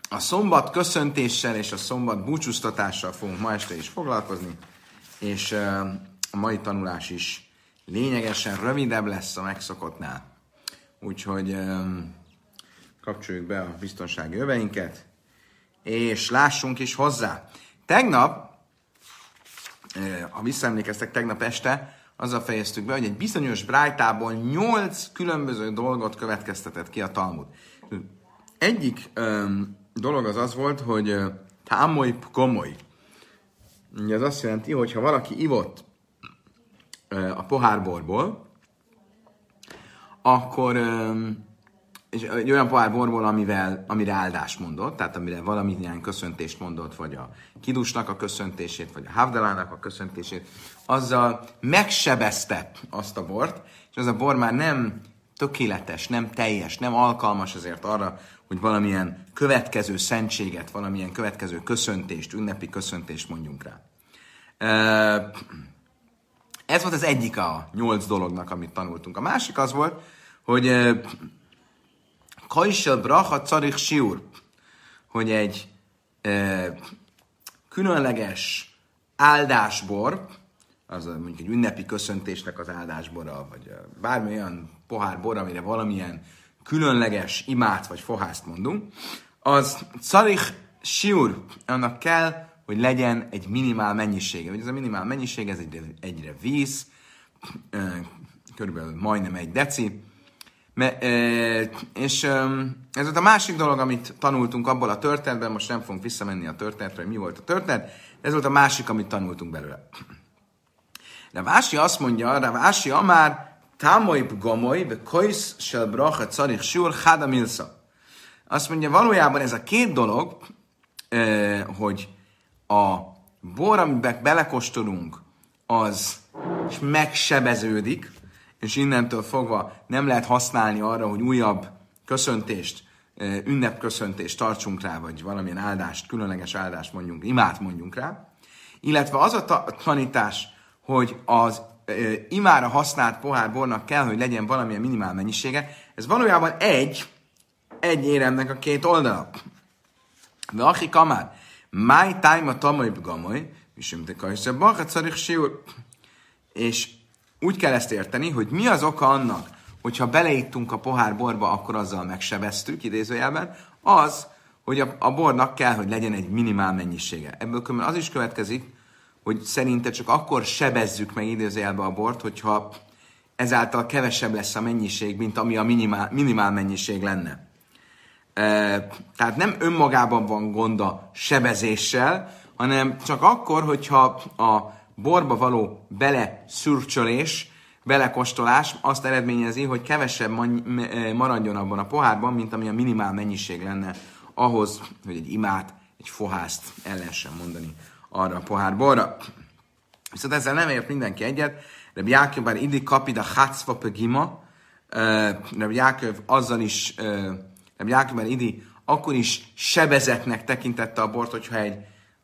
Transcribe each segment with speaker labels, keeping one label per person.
Speaker 1: A szombat köszöntéssel és a szombat búcsúztatással fogunk ma este is foglalkozni, és a mai tanulás is lényegesen rövidebb lesz a megszokottnál. Úgyhogy kapcsoljuk be a biztonsági öveinket, és lássunk is hozzá. Tegnap, ha visszaemlékeztek, tegnap este azzal fejeztük be, hogy egy bizonyos brájtából 8 különböző dolgot következtetett ki a Talmud. Egyik dolog az volt, hogy támoly komoly. Ez azt jelenti, hogy ha valaki ivott a pohárborból, akkor és egy olyan pohárborból, amire áldást mondott, tehát amire valamilyen köszöntést mondott, vagy a kidusnak a köszöntését, vagy a havdalának a köszöntését, azzal megsebezte azt a bort, és az a bor már nem tökéletes, nem teljes, nem alkalmas azért arra, hogy valamilyen következő szentséget, valamilyen következő köszöntést, ünnepi köszöntést mondjunk rá. Ez volt az egyik a 8 dolognak, amit tanultunk. A másik az volt, hogy kajsel bracha carich siur, hogy egy különleges áldásbor, az mondjuk egy ünnepi köszöntésnek az áldásbora, vagy bármi olyan pohárbor, amire valamilyen különleges imát vagy fohászt mondunk, az carich siur, annak kell, hogy legyen egy minimál mennyisége. Vagy ez a minimál mennyiség, ez egyre víz, körülbelül majdnem 1 deci, és ez volt a másik dolog, amit tanultunk abból a történetben, most nem fogunk visszamenni a történetre, hogy mi volt a történet, ez volt a másik, amit tanultunk belőle. Rav Ashi azt mondja, Rav Ashi amár támolyb gomoly, ve kojsz sel bracha carich siur chada milsa. Azt mondja, valójában ez a 2 dolog, hogy a bor, amiben belekóstolunk, az megsebeződik, és innentől fogva nem lehet használni arra, hogy újabb köszöntést, ünnepköszöntést tartsunk rá, vagy valamilyen áldást, különleges áldást mondjunk, imát mondjunk rá. Illetve az a tanítás, hogy az imára használt pohárbornak kell, hogy legyen valamilyen minimál mennyisége, ez valójában egy éremnek a 2 oldala. De aki kamár, máj tájma tamolyb gamoly, visimte kajsze bacha carich siur. És úgy kell ezt érteni, hogy mi az oka annak, hogyha beleittunk a pohár borba, akkor azzal megsebeztük, idézőjelben, az, hogy a bornak kell, hogy legyen egy minimál mennyisége. Ebből különben az is következik, hogy szerinte csak akkor sebezzük meg idézőjelben a bort, hogyha ezáltal kevesebb lesz a mennyiség, mint ami a minimál mennyiség lenne. Tehát nem önmagában van gond a sebezéssel, hanem csak akkor, hogyha a borba való beleszürcsölés, belekóstolás azt eredményezi, hogy kevesebb maradjon abban a pohárban, mint ami a minimál mennyiség lenne ahhoz, hogy egy imát, egy fohászt el lehessen mondani arra a pohárborra. Viszont ezzel nem ért mindenki egyet. Rabbi Jáköv bár idi kapida hácva pegima, Rabbi Jáköv azzal is, Rabbi Jáköv bár idi akkor is sebezetnek tekintette a bort, hogyha egy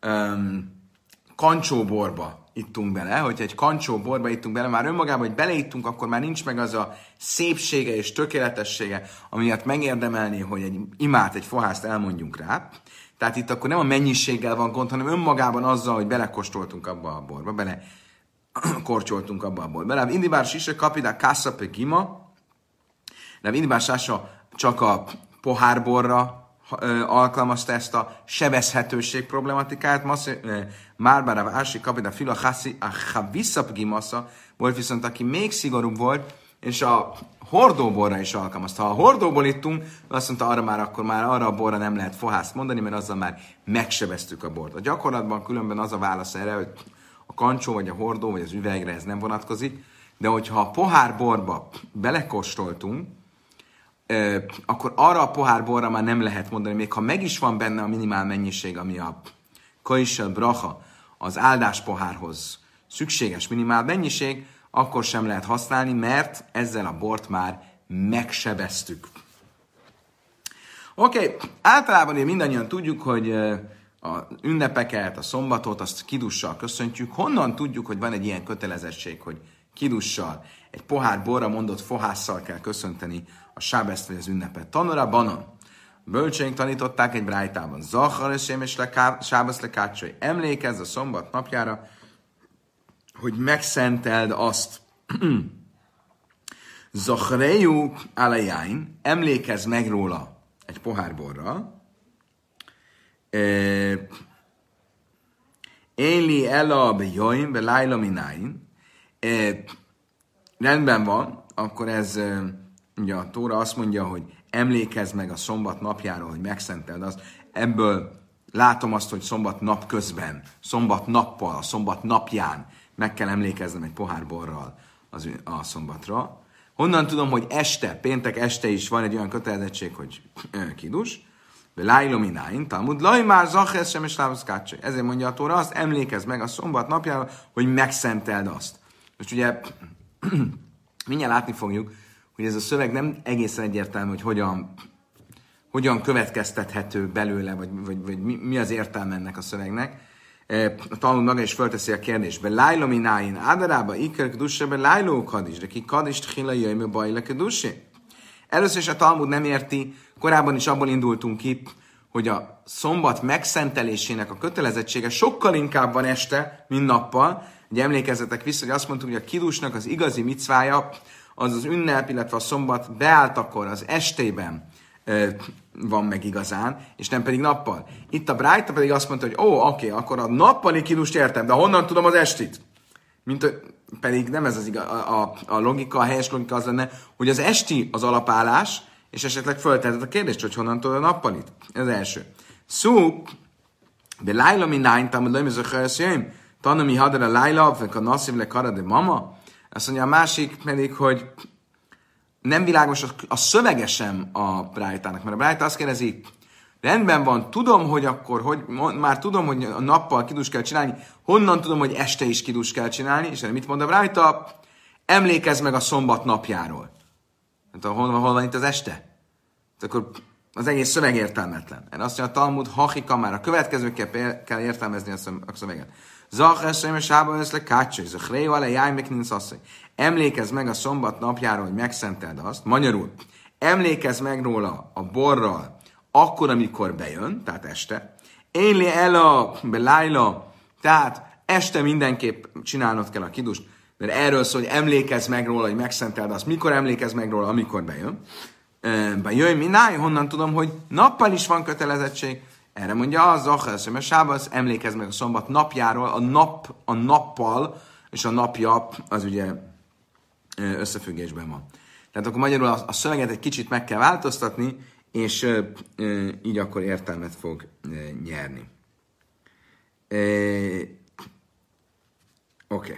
Speaker 1: kancsóborba ittunk bele, hogyha egy kancsóborba ittunk bele, már önmagában, hogy beleittunk, akkor már nincs meg az a szépsége és tökéletessége, ami miatt megérdemelné, hogy egy imát, egy fohászt elmondjunk rá. Tehát itt akkor nem a mennyiséggel van gond, hanem önmagában azzal, hogy belekóstoltunk abba a borba, belekorcsoltunk abba a borba. Ráv Indibár Sisa kapida kászape gima, Ráv Indibár Sisa csak a pohárborra alkalmazta ezt a sebezhetőség problematikát. Márba Ráv Ási kapida fila a visszap gimasza volt viszont, aki még szigorúbb volt, és a hordóborra is alkalmazta. Ha a hordóból ittunk, azt mondta, akkor már arra a borra nem lehet fohászt mondani, mert azzal már megsebeztük a bort. A gyakorlatban különben az a válasz erre, hogy a kancsó, vagy a hordó, vagy az üvegre ez nem vonatkozik, de hogyha a pohárborba belekóstoltunk, akkor arra a pohárborra már nem lehet mondani, még ha meg is van benne a minimál mennyiség, ami a kajsel bracha, az áldás pohárhoz szükséges minimál mennyiség, akkor sem lehet használni, mert ezzel a bort már megsebeztük. Oké, általában mindannyian tudjuk, hogy a ünnepeket, a szombatot, azt kidussal köszöntjük. Honnan tudjuk, hogy van egy ilyen kötelezettség, hogy kidussal, egy pohár borra mondott fohásszal kell köszönteni a sábeszt vagy az ünnepet? Tanura banon. Bölcseink tanították egy brájtában. Zachar és sábasz lekácsai. Emlékezz a szombat napjára, hogy megszenteld azt. Zachareju alajáin, emlékezz meg róla egy pohár borral. Éli ela bejoim, be lájla mináin. Rendben van, akkor ez, ugye a Tóra azt mondja, hogy emlékezz meg a szombat napjáról, hogy megszenteld azt. Ebből látom azt, hogy szombat nap közben, szombat nappal, a szombat napján meg kell emlékeznem egy pohár borral a szombatra. Honnan tudom, hogy este, péntek este is van egy olyan kötelezettség, hogy kidus, de lájlomináin, Talmud, laj már zachez sem és lábaszkácsai. Ezért mondja a Tóra azt, emlékezz meg a szombat napjára, hogy megszenteld azt. Most ugye mindjárt látni fogjuk, hogy ez a szöveg nem egészen egyértelmű, hogy hogyan következtethető belőle, vagy mi az értelme ennek a szövegnek. A Talmud maga is fölteszi a kérdésbe. Lájlomináin, ádarába, iker kedusebe, lájló kadis, de ki kadis tchila jöjjme bajle kedusé. Először is a Talmud nem érti, korábban is abból indultunk ki, hogy a szombat megszentelésének a kötelezettsége sokkal inkább van este, mint nappal. Ugye emlékezzetek vissza, hogy azt mondtuk, hogy a kidusnak az igazi micvája, az az ünnep, illetve a szombat beálltakor, az estében van meg igazán, és nem pedig nappal. Itt a Brájta pedig azt mondta, hogy oké, akkor a nappali kidust értem, de honnan tudom az estit? Pedig nem ez az a logika, a helyes logika az lenne, hogy az esti az alapállás, és esetleg föltehetett a kérdést, hogy honnan tudod a nappalit. Ez első. Szó, de lájla mi nájn, tamad lőmöző hőszjöjm, tanumi hadra lájla, vek a nasszív le kara de mama. Azt mondja a másik pedig, hogy nem világos a szövege sem a Brájtának, mert a Brájta azt kérdezi, rendben van, tudom, hogy akkor, már tudom, hogy a nappal kidus kell csinálni, honnan tudom, hogy este is kidus kell csinálni, és mit mond a Brájta? Emlékezz meg a szombat napjáról. Hát, hol van itt az este? Hát akkor az egész szöveg értelmetlen. Erre azt mondja a Talmud, hachika már a következőkkel kell értelmezni a szöveget. Emlékezz meg a szombat napjáról, hogy megszenteld azt. Magyarul, emlékezz meg róla a borral akkor, amikor bejön, tehát este. Éli ela belájla, tehát este mindenképp csinálnod kell a kidust, mert erről szól, hogy emlékezz meg róla, hogy megszenteld azt. Mikor emlékezz meg róla, amikor bejön? Bejön mináj, honnan tudom, hogy nappal is van kötelezettség. Erre mondja az Zachar, mert sábasz, emlékezz meg a szombat napjáról, a nappal, és a napja az ugye összefüggésben van. Tehát akkor magyarul a szöveget egy kicsit meg kell változtatni, és így akkor értelmet fog nyerni. Oké.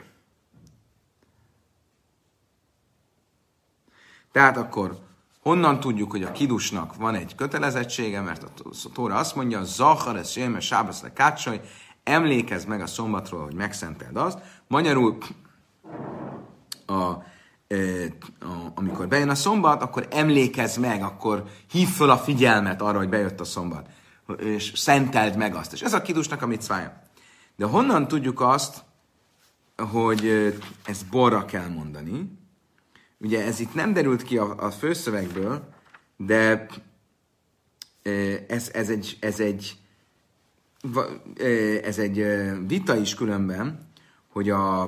Speaker 1: Tehát akkor honnan tudjuk, hogy a kidusnak van egy kötelezettsége, mert a Tóra azt mondja, Zachar, ez jöjjön, sábasz le kácsaj, emlékezz meg a szombatról, hogy megszenteld azt. Magyarul, amikor bejön a szombat, akkor emlékezz meg, akkor hív föl a figyelmet arra, hogy bejött a szombat, és szenteld meg azt. És ez a kidusnak a micvája. De honnan tudjuk azt, hogy ezt borra kell mondani? Ugye ez itt nem derült ki a főszövegből, de ez egy vita is különben, hogy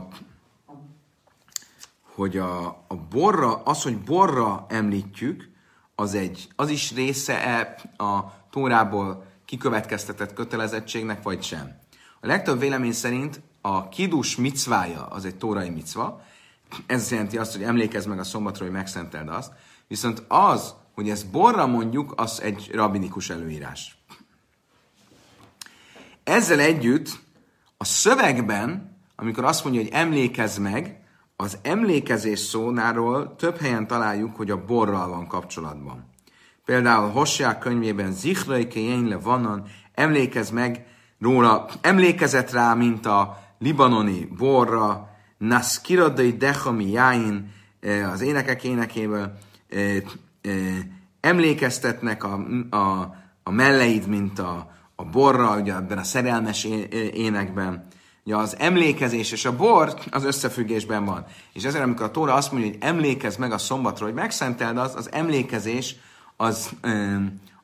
Speaker 1: a borra, az, hogy borra említjük, az is része a Tórából kikövetkeztetett kötelezettségnek, vagy sem. A legtöbb vélemény szerint a kidus micvája az egy tórai micva, ez jelenti azt, hogy emlékezz meg a szombatra, hogy megszenteld azt, viszont az, hogy ezt borra mondjuk, az egy rabbinikus előírás. Ezzel együtt a szövegben, amikor azt mondja, hogy emlékezz meg, az emlékezés szónáról több helyen találjuk, hogy a borral van kapcsolatban. Például Hosea könyvében Zichraike Jényle vannan, emlékezz meg róla, emlékezett rá, mint a libanoni borra, Naskiradai Dechami Jáin, az énekek énekéből, emlékeztetnek a melleid, mint a borra, ugye ebben a szerelmes énekben. Ugye az emlékezés és a bor az összefüggésben van. És ezért, amikor a Tóra azt mondja, hogy emlékezz meg a szombatról, hogy megszenteld az emlékezés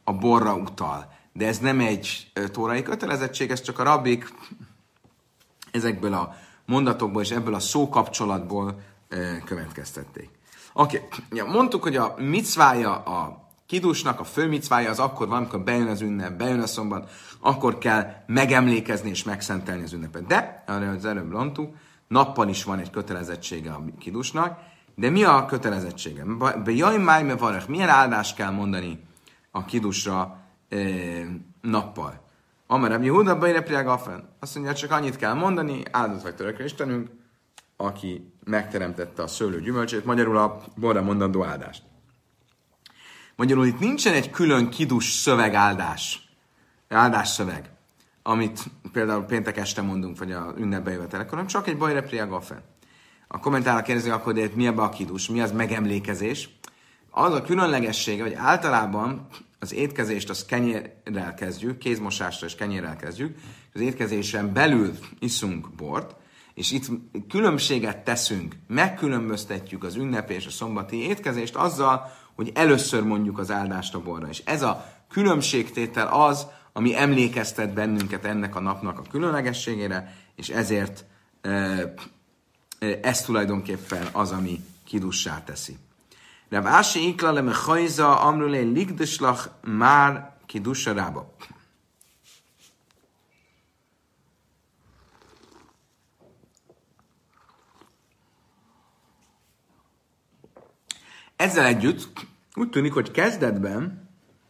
Speaker 1: a borra utal. De ez nem egy tórai kötelezettség, ez csak a rabbik ezekből a mondatokból és ebből a szókapcsolatból következtették. Oké. Ja, mondtuk, hogy a micvája a kidusnak, a fő micvája az akkor van, amikor bejön az ünnep, bejön a szombat, akkor kell megemlékezni és megszentelni az ünnepet. De, arra az előbb mondtuk, nappal is van egy kötelezettsége a kidusnak, de mi a kötelezettsége? Milyen áldást kell mondani a kidusra nappal? Amarab Yehuda Bajre Priagafen. Azt mondja, csak annyit kell mondani, áldott vagy törökre Istenünk, aki megteremtette a szőlő gyümölcsét, magyarul a borra mondandó áldást. Magyarul itt nincsen egy külön kidus szövegáldás, áldásszöveg, amit például péntek este mondunk, vagy a ünnepbe jövetelekor, hanem csak egy Bajre Priagafen. A kommentárra kérdezi akkor, de mi ebbe a kidus, mi az megemlékezés? Az a különlegessége, hogy általában az étkezést az kenyérrel kezdjük, kézmosásra és kenyérrel kezdjük, az étkezésen belül iszunk bort, és itt különbséget teszünk, megkülönböztetjük az ünnepi és a szombati étkezést azzal, hogy először mondjuk az áldást a borra. És ez a különbségtétel az, ami emlékeztet bennünket ennek a napnak a különlegességére, és ezért ez tulajdonképpen az, ami kidussá teszi. Rav Ashi ikla le mechajza amrulé ligdeslach már kidussa rába. Ezzel együtt úgy tűnik, hogy kezdetben,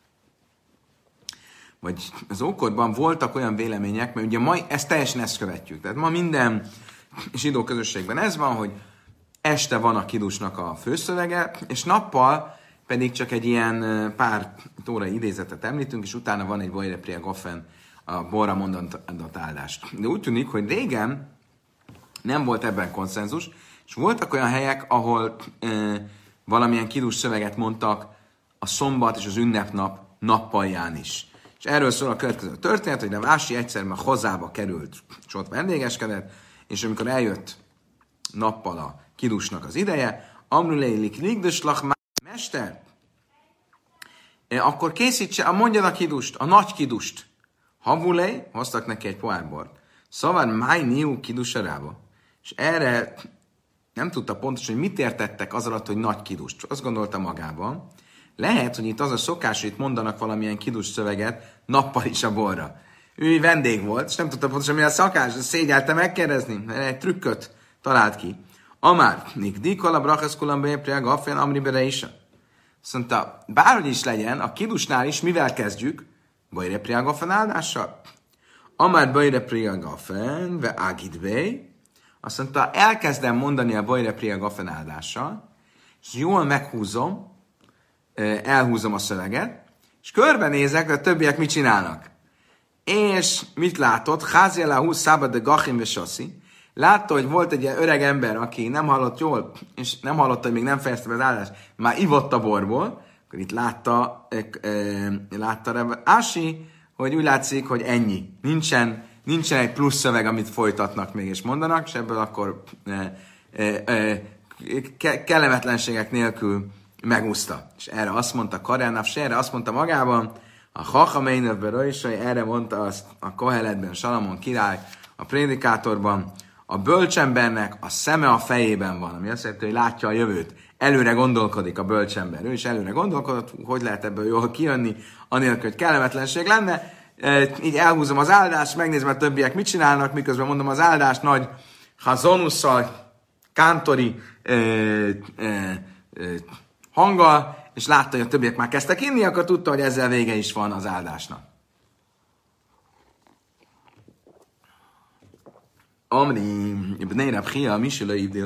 Speaker 1: vagy az ókorban voltak olyan vélemények, mert ugye ma teljesen ezt követjük. Tehát ma minden zsidó közösségben ez van, hogy este van a kidusnak a főszövege, és nappal pedig csak egy ilyen pár tórai idézetet említünk, és utána van egy Bajre Priagafen, a borra mondandó áldást. De úgy tűnik, hogy régen nem volt ebben konszenzus, és voltak olyan helyek, ahol valamilyen kidus szöveget mondtak a szombat és az ünnepnap nappalján is. És erről szól a következő történet, hogy Rav Ashi egyszer már hozába került, és ott vendégeskedett, és amikor eljött nappal a kidusnak az ideje, amrulélik ligdeslach mester, akkor készítse, mondjad a kidust, a nagy kidust. Havulé, hoztak neki egy pohár bort. Szóval máj niu kidusarába. És erre nem tudta pontosan, hogy mit értettek az alatt, hogy nagy kidust. Azt gondolta magában, lehet, hogy itt az a szokás, hogy itt mondanak valamilyen kidus szöveget nappal is a borra. Ő vendég volt, és nem tudta pontosan, mi a szakás, szégyelte megkérdezni, egy trükköt talált ki. Amár, nikdikol a brachaszkulam bejepriag afen amri bere is. Azt mondta, bárhogy is legyen, a kidusnál is mivel kezdjük? Bajre priag afen áldással. Amár bajre priag afen, ve agidbej. Azt mondta, elkezdem mondani a bajre priag afen áldással, és jól meghúzom, elhúzom a szöveget, és körbenézek, hogy a többiek mit csinálnak. És mit látott? Háziela húsz szábad de gachim ve sassi. Látta, hogy volt egy ilyen öreg ember, aki nem hallott jól, és nem hallotta, hogy még nem fejezte be az áldást, már ivott a borból, akkor itt látta Rav Ashi, hogy úgy látszik, hogy ennyi. Nincsen egy plusz szöveg, amit folytatnak még és mondanak, és ebből akkor kellemetlenségek nélkül megúszta. És erre azt mondta Karenáv, se erre azt mondta magában, a Chachameinövbe Rajsai, erre mondta azt a Koheletben, Salamon király, a prédikátorban, a bölcsembernek a szeme a fejében van, ami azt jelenti, hogy látja a jövőt. Előre gondolkodik a bölcsember. Ő is előre gondolkodott, hogy lehet ebből jól kijönni, anélkül, hogy kellemetlenség lenne. Így elhúzom az áldást, megnézem, a többiek mit csinálnak, miközben mondom az áldást nagy hazonusszal, kántori hanggal, és látta, hogy a többiek már kezdtek inni, akkor tudta, hogy ezzel vége is van az áldásnak. Amri, Bnei Rab Chia, Misila Ivdil,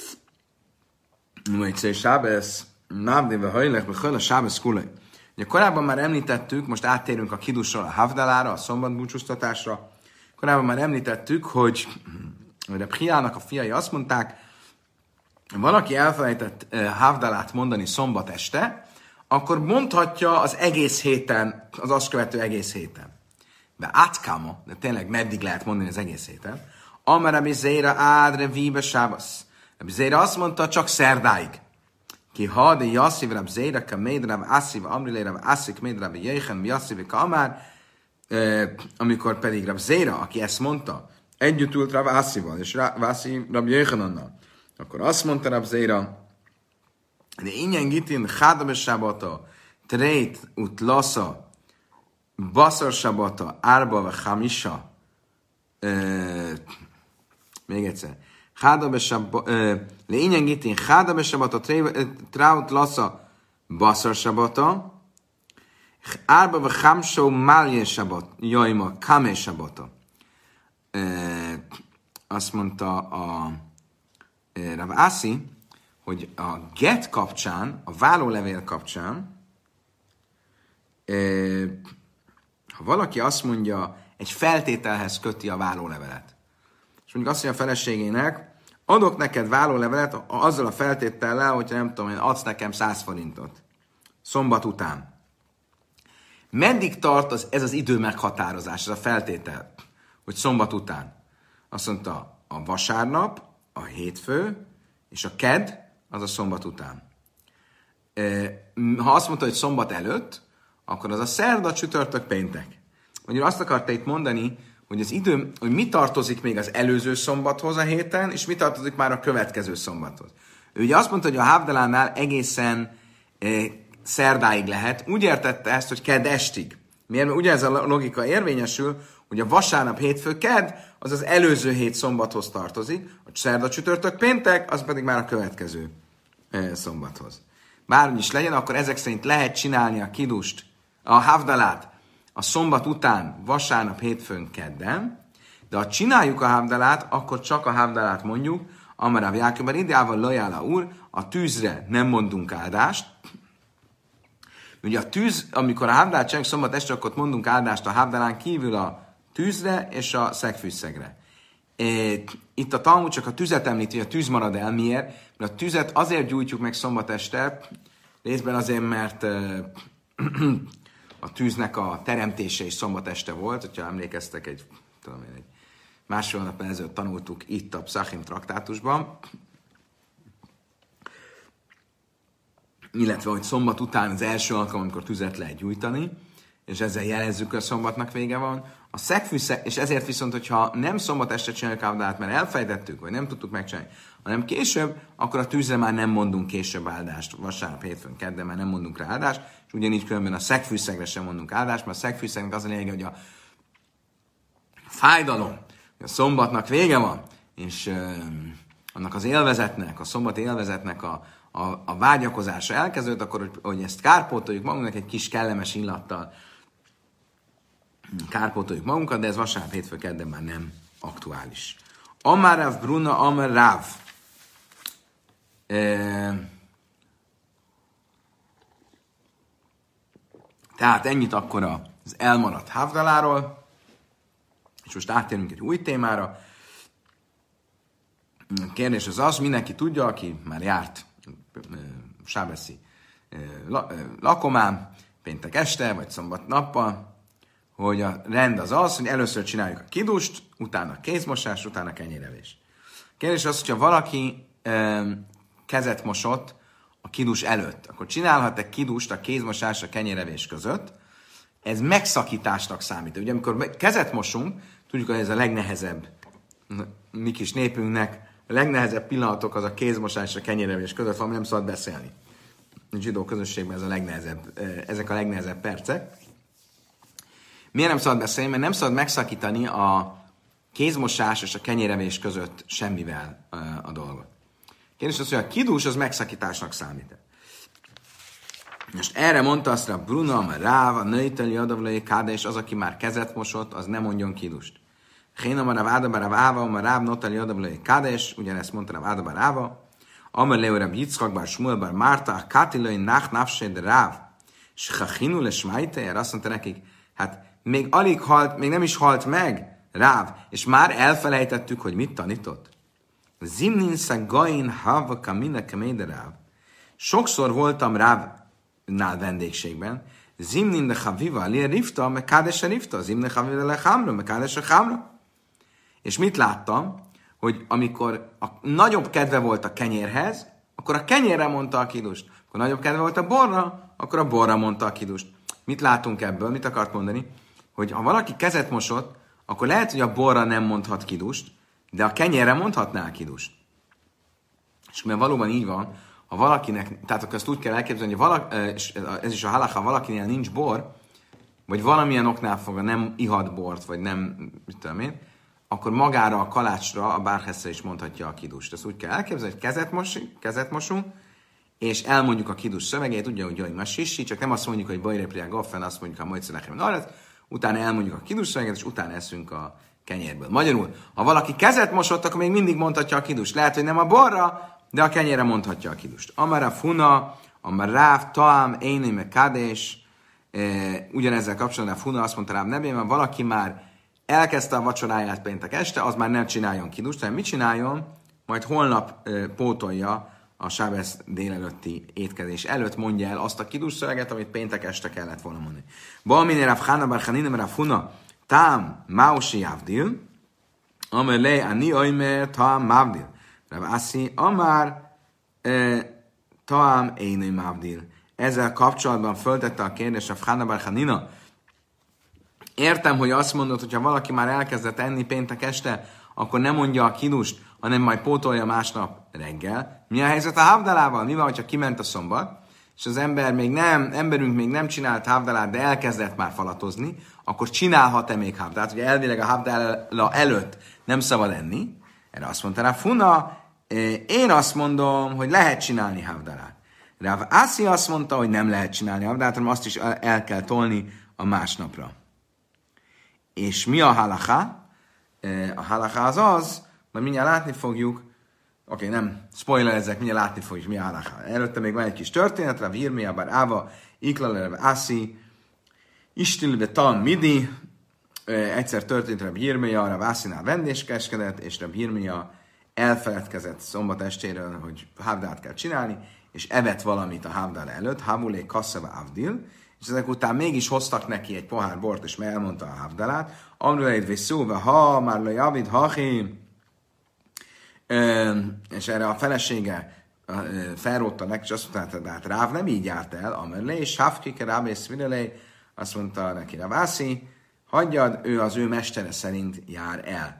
Speaker 1: Mojcé Sábesz, Návdéve Hajlech, Bechöl a Sábesz Kulaj. Ugye korábban már említettük, most áttérünk a kidusról a Havdalára, a szombatbúcsúztatásra. Korábban már említettük, hogy Rab Chiának a fiai azt mondták, valaki elfelejtett Havdalát mondani szombat este, akkor mondhatja az egész héten, az azt követő egész héten. De átkáma, de tényleg meddig lehet mondani az egész héten, Amar Rabbi Zeira ádre víbe sábasz. Rabbi Zeira azt mondta, csak szerdáig. ki ha de Yassiv Rab Zéra, ka Meid Rab Assi, Amrilé Rab Assik, Meid Rab Jéchen, Yassiv ka Amár, amikor pedig Rab Zéra, aki ezt mondta, együtt ült Rab Assival, és Vassi Rab Jéchenannal, akkor azt mondta Rab Zéra, de ingyen gitin Chádam és Sabata, Trét ut Lassa, Baszar Sabata, Árba ve Chamisa, még egyszer, Chádam és Sabata, de ingyen gitin Chádam és Sabata, Trát Lassa, Baszar Sabata, Árba ve Chamsó Málje Sabata, Jajma, Kamé Sabata. Azt mondta a Rav Assi, hogy a get kapcsán, a vállólevél kapcsán, ha valaki azt mondja, egy feltételhez köti a vállólevelet, és mondjuk azt mondja a feleségének, adok neked vállólevelet azzal a feltétellel, hogyha nem tudom, én adsz nekem 100 forintot szombat után. Meddig tart ez az idő meghatározás, ez a feltétel, hogy szombat után? Azt mondta, a vasárnap, a hétfő, és a kedd, az a szombat után. Ha azt mondta, hogy szombat előtt, akkor az a szerda, csütörtök, péntek. Magyarul azt akarta itt mondani, hogy az idő, hogy mi tartozik még az előző szombathoz a héten, és mi tartozik már a következő szombathoz. Ő ugye azt mondta, hogy a Havdalánál egészen szerdáig lehet. Úgy értette ezt, hogy kedd estig. Miért? Mert ugye ez a logika érvényesül, hogy a vasárnap, hétfő, kedd, az az előző hét szombathoz tartozik, a szerda, csütörtök, péntek, az pedig már a következő szombathoz. Bármi is legyen, akkor ezek szerint lehet csinálni a kidust, a havdalát a szombat után, vasárnap, hétfőn, kedden, de ha csináljuk a havdalát, akkor csak a havdalát mondjuk, Amarav Jákob ideával Lajála úr, a tűzre nem mondunk áldást. Ugye a tűz, amikor a havdalát csináljuk szombat este, akkor mondunk áldást a havdalán kívül a tűzre és a szegfűszegre. Itt a Talmud csak a tüzet említi, hogy a tűz marad el. Miért? Mert a tüzet azért gyújtjuk meg szombat este, részben azért, mert a tűznek a teremtése is szombat este volt. Hogyha emlékeztek, egy másfél nap ezelőtt tanultuk itt a Psachim traktátusban, illetve, hogy szombat után az első alkalom, amikor tüzet lehet gyújtani, és ezzel jelezzük, hogy a szombatnak vége van. A szegfűszeg, és ezért viszont, hogyha nem szombat este csináljuk áldát, mert elfejtettük, vagy nem tudtuk megcsinálni, hanem később, akkor a tűzre már nem mondunk később áldást. Vasárnap, hétfőn, kedden már nem mondunk rá áldást, és ugyanígy különben a szegfűszegre sem mondunk áldást, mert a szegfűszegnek az a lényeg, hogy a fájdalom, hogy a szombatnak vége van, és annak az élvezetnek, a szombati élvezetnek a vágyakozása elkezdődött, akkor, hogy ezt kárpótoljuk magunknak egy kis kellemes illattal, kárpótoljuk magunkat, de ez vasárnap, hétfő, kedden már nem aktuális. Amarav Bruna, Amarav. Tehát ennyit akkor az elmaradt havdaláról, és most áttérünk egy új témára. A kérdés az, mindenki tudja, aki már járt sábeszi lakomán, péntek este, vagy szombat nappal, hogy a rend az, hogy először csináljuk a kidust, utána a kézmosás, utána a kenyérevés. Kérdés az, hogyha valaki kezet mosott a kidus előtt, akkor csinálhat-e kidust a kézmosás a kenyérevés között? Ez megszakításnak számít. Ugye amikor kezet mosunk, tudjuk, hogy ez a legnehezebb mi kis népünknek, a legnehezebb pillanatok az a kézmosás és a kenyérevés között, valami nem szabad beszélni. A zsidó közösségben ez a legnehezebb, ezek a legnehezebb percek. Miért nem szabad beszélni? Mert nem szabad megszakítani a kézmosás és a kenyérevés között semmivel a dolgot. Kérdés az, hogy a kidus az megszakításnak számít. Most erre mondta azt a Bruna, a Ráv, a Nöjteli, Adavlai, Káde, és az, aki már kezet mosott, az nem mondjon kidust. Hénam a Ráv, Ádaba, Ráv, Áva, a Ráv, Noteli, Adavlai, Kádes, ugyanezt mondta Ráv, Ádaba, Ráva, Amar Leo, Ráv, Yitzchak, Bár Shmuel, Bár Márta, a Kátilai, Nach, Nafsed, Ráv, és Chachinu, le Smajte, azt mondta nekik, hát még alig halt, még nem is halt meg Ráv, és már elfelejtettük, hogy mit tanított. Zimnin szagain hava kamina keméde Ráv. Sokszor voltam Rávnál vendégségben. Zimnin de haviva li rifta, me kádese rifta. Zimnin haviva le hamra, me kádese hamra. És mit láttam? Hogy amikor a nagyobb kedve volt a kenyérhez, akkor a kenyérre mondta a kidust. Akkor nagyobb kedve volt a borra, akkor a borra mondta a kidust. Mit látunk ebből? Mit akart mondani? Hogy ha valaki kezet mosott, akkor lehet, hogy a borra nem mondhat kidust, de a kenyérre mondhatná a kidust. És mert valóban így van, ha valakinek, tehát akkor ezt úgy kell elképzelni, hogy ez is a halacha, valakinél nincs bor, vagy valamilyen oknál fogva nem ihat bort, vagy nem, mit tudom én, akkor magára a kalácsra, a bárheszre is mondhatja a kidust. Ezt úgy kell elképzelni, hogy kezet mosunk, és elmondjuk a kidus szövegét, ugyanúgy, hogy ma sissi, csak nem azt mondjuk, hogy bajrepriák gaffen, azt mondjuk, ha majd szönekhem utána elmondjuk a kidus szöveget, és utána eszünk a kenyérből. Magyarul, ha valaki kezet mosott, akkor még mindig mondhatja a kidust. Lehet, hogy nem a borra, de a kenyérre mondhatja a kidust. Amara funa, amar ráv, taam, éni, me kádés. Ugyanezzel kapcsolatban a funa azt mondta Ráv Nebén, mert valaki már elkezdte a vacsoráját péntek este, az már nem csináljon kidust, hanem mit csináljon? Majd holnap pótolja a sábesz délelőtti étkezés előtt, mondja el azt a kidus szöveget, amit péntek este kellett volna mondani. Balminé Ráv Hána bar Chanina Ráv Funa, tám mausi javdil, amar lej ani oimer tám mavdil. Ráv Assi, amár tám énő mavdil. Ezzel kapcsolatban föltette a kérdést a Hána bar Chanina. Értem, hogy azt mondod, hogy ha valaki már elkezdett enni péntek este, akkor nem mondja a kidust, hanem majd pótolja másnap reggel. Mi a helyzet a havdalával? Mi van, hogyha kiment a szombat, és az emberünk még nem csinált havdalát, de elkezdett már falatozni, akkor csinálhat-e még havdalát? Ugye elvileg a havdala előtt nem szabad enni. Erre azt mondta rá Funa, én azt mondom, hogy lehet csinálni havdalát. Ráv Assi azt mondta, hogy nem lehet csinálni havdalát, hanem azt is el kell tolni a másnapra. És mi a halacha? A halacha az, mert mindjárt látni fogjuk, nem spoilerezzek, mindjárt látni fogjuk, mi a halacha. Előtte még van egy kis történet, Rav Yirmiyah bar Ava, Iklal Rav Assi, Istilve Tal Midi, egyszer történt Rav Yirmiyah, Rav Assinál vendégeskedett, és Rav Yirmiyah elfeledkezett szombat estéről, hogy havdát kell csinálni, és evett valamit a havdál előtt, Havulé Kasszava Avdil, és ezek után mégis hoztak neki egy pohár bort, és elmondta a havdalát. Amruleit vészóva, ha már le javid, hachi. És erre a felesége felrótta neki, és azt mondta, de hát Ráv nem így járt el, amerlé, és Havkike Rábész Virelé, azt mondta neki Rav Assi, hagyjad, ő az ő mestere szerint jár el.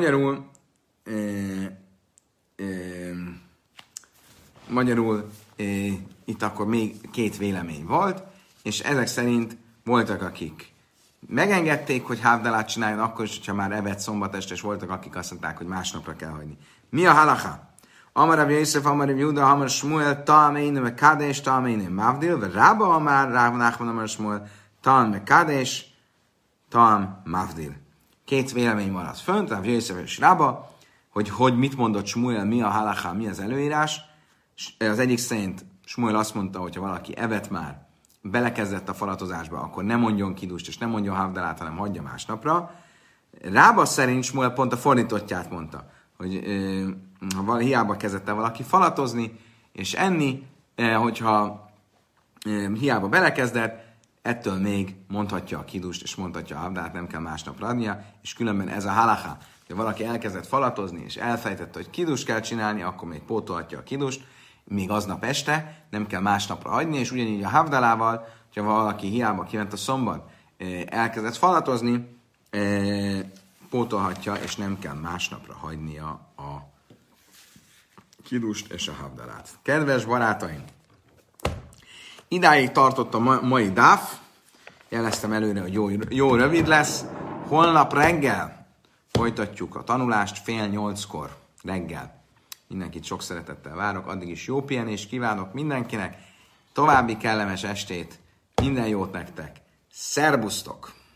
Speaker 1: Magyarul itt akkor még két vélemény volt, és ezek szerint voltak, akik megengedték, hogy havdalát csináljon, akkor is, hogyha már evett szombat este, és voltak, akik azt mondták, hogy másnapra kell hagyni. Mi a halacha? Amar Rav Yosef, Amar Rav Yehuda, Amar Shmuel, Ta'am Einu Mekadesh, Ta'am Einu Mavdil, ve Rába Amar, Ráv Nachman, Amar Shmuel, Ta'am Mekadesh, Ta'am Mavdil. Két vélemény van az fönt, Rav Yosef és Rába, hogy mit mondott Shmuel, mi a halacha, mi az előírás. Az egyik szerint Shmuel azt mondta, hogy ha valaki evett már, belekezdett a falatozásba, akkor nem mondjon kidust, és nem mondjon havdalát, hanem hagyja másnapra. Rába szerint Shmuel pont a fordítottját mondta, hogy ha hiába kezdett el valaki falatozni és enni, hogyha hiába belekezdett, ettől még mondhatja a kidust, és mondhatja a havdalát, nem kell másnapra adnia, és különben ez a halacha, ha valaki elkezdett falatozni, és elfejtette, hogy kidust kell csinálni, akkor még pótolhatja a kidust, még aznap este, nem kell másnapra hagyni, és ugyanígy a havdalával, hogyha valaki hiába kiment a szombat, elkezdett falatozni, pótolhatja, és nem kell másnapra hagynia a kidust és a havdalát. Kedves barátaim! Idáig tartott a mai dáf, jeleztem előre, hogy jó rövid lesz. Holnap reggel folytatjuk a tanulást 7:30 reggel. Mindenkit sok szeretettel várok, addig is jó pihenést kívánok mindenkinek, további kellemes estét, minden jót nektek, szerbusztok!